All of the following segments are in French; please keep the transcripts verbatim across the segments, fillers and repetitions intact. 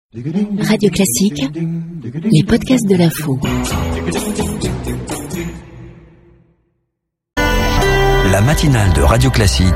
Radio Classique, les podcasts de l'info. La matinale de Radio Classique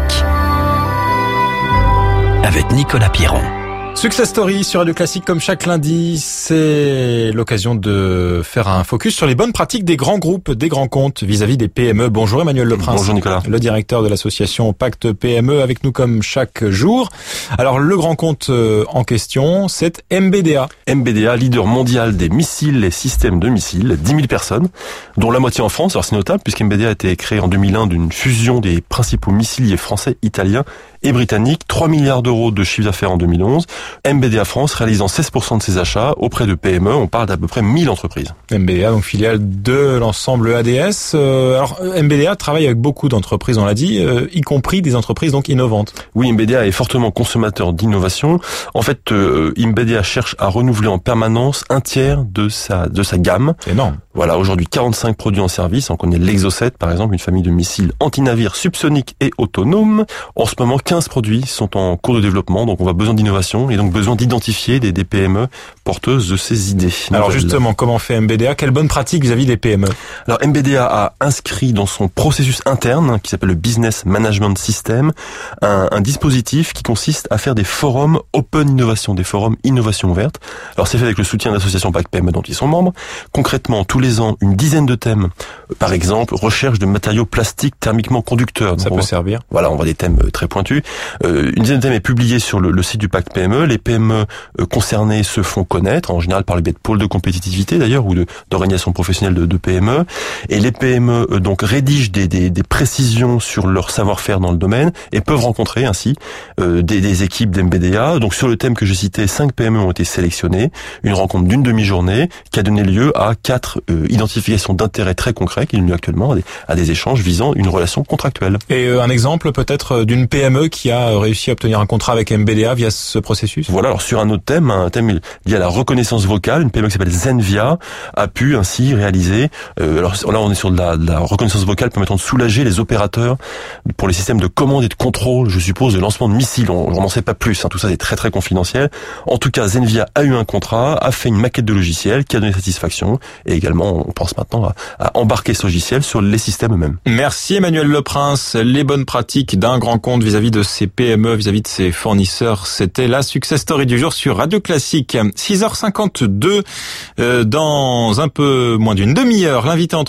avec Nicolas Piron. Success Story sur Radio Classique comme chaque lundi, c'est l'occasion de faire un focus sur les bonnes pratiques des grands groupes, des grands comptes vis-à-vis des P M E. Bonjour Emmanuel Leprince. Bonjour Nicolas. Le directeur de l'association Pacte P M E avec nous comme chaque jour. Alors le grand compte en question, c'est M B D A. M B D A, leader mondial des missiles et systèmes de missiles, dix mille personnes, dont la moitié en France. Alors c'est notable puisque M B D A a été créé en deux mille un d'une fusion des principaux missiliers français, italiens et britanniques. trois milliards d'euros de chiffre d'affaires en deux mille onze. M B D A France réalisant seize pour cent de ses achats auprès de P M E. On parle d'à peu près mille entreprises. M B D A, donc filiale de l'ensemble A D S. Euh, alors M B D A travaille avec beaucoup d'entreprises, on l'a dit, euh, y compris des entreprises donc innovantes. Oui, M B D A est fortement consommateur d'innovation. En fait, euh, M B D A cherche à renouveler en permanence un tiers de sa de sa gamme. C'est énorme. Voilà, aujourd'hui quarante-cinq produits en service. On connaît l'Exocet, par exemple, une famille de missiles anti-navires subsoniques et autonomes. En ce moment, quinze produits sont en cours de développement, donc on a besoin d'innovation et donc besoin d'identifier des, des P M E porteuses de ces idées. Alors nouvelles. Justement, comment fait M B D A? Quelle bonne pratique vis-à-vis des P M E? Alors M B D A a inscrit dans son processus interne, qui s'appelle le Business Management System, un, un dispositif qui consiste à faire des forums Open Innovation, des forums innovation ouverte. Alors c'est fait avec le soutien de l'association Pacte P M E dont ils sont membres. Concrètement, tous les ans, une dizaine de thèmes. Par exemple, recherche de matériaux plastiques thermiquement conducteurs. Ça donc, peut on, servir. Voilà, on voit des thèmes très pointus. Euh, une dizaine de thèmes est publiée sur le, le site du Pacte P M E. Les P M E euh, concernés se font connaître, en général par le biais de pôles de compétitivité d'ailleurs, ou de, d'organisations professionnelles de, de P M E. Et les P M E euh, donc rédigent des, des, des précisions sur leur savoir-faire dans le domaine et peuvent rencontrer ainsi euh, des, des équipes d'M B D A. Donc sur le thème que j'ai cité, cinq P M E ont été sélectionnés. Une rencontre d'une demi-journée qui a donné lieu à quatre euh, identifications d'intérêts très concrets qui ont lieu actuellement à des, à des échanges visant une relation contractuelle. Et euh, un exemple peut-être d'une P M E qui a réussi à obtenir un contrat avec M B D A via ce processus? Voilà, alors sur un autre thème, un thème lié à la reconnaissance vocale, une P M E qui s'appelle Zenvia a pu ainsi réaliser, euh, alors là on est sur de la, de la reconnaissance vocale permettant de soulager les opérateurs pour les systèmes de commande et de contrôle, je suppose, de lancement de missiles. On n'en sait pas plus, hein, tout ça est très très confidentiel. En tout cas, Zenvia a eu un contrat, a fait une maquette de logiciel qui a donné satisfaction et également on pense maintenant à, à embarquer ce logiciel sur les systèmes eux-mêmes. Merci Emmanuel Leprince. Les bonnes pratiques d'un grand compte vis-à-vis de ses P M E, vis-à-vis de ses fournisseurs, c'était la Success Story du jour sur Radio Classique. six heures cinquante-deux, euh, dans un peu moins d'une demi-heure, l'invité entre